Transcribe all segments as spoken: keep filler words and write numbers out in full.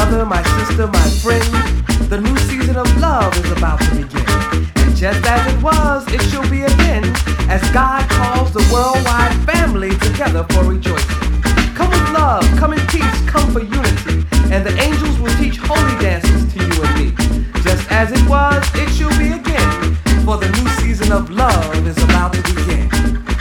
brother, my sister, my friend. The new season of love is about to begin. And just as it was, it shall be again, as God calls the worldwide family together for rejoicing. Come with love, come in peace, come for unity, and the angels will teach holy dances to you and me. Just as it was, it shall be again, for the new season of love is about to begin.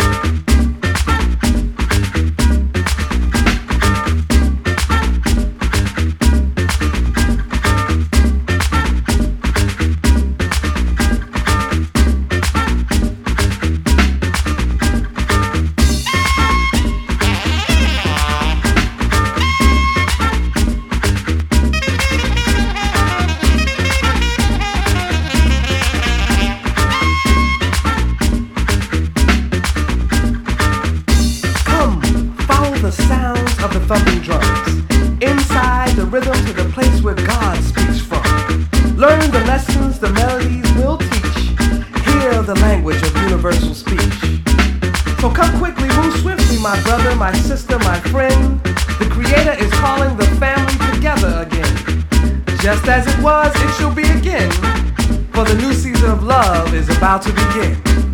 The sounds of the thumping drums, inside the rhythm to the place where God speaks from. Learn the lessons the melodies will teach. Hear the language of universal speech. So come quickly, move swiftly, my brother, my sister, my friend. The Creator is calling the family together again. Just as it was, it shall be again, for the new season of love is about to begin.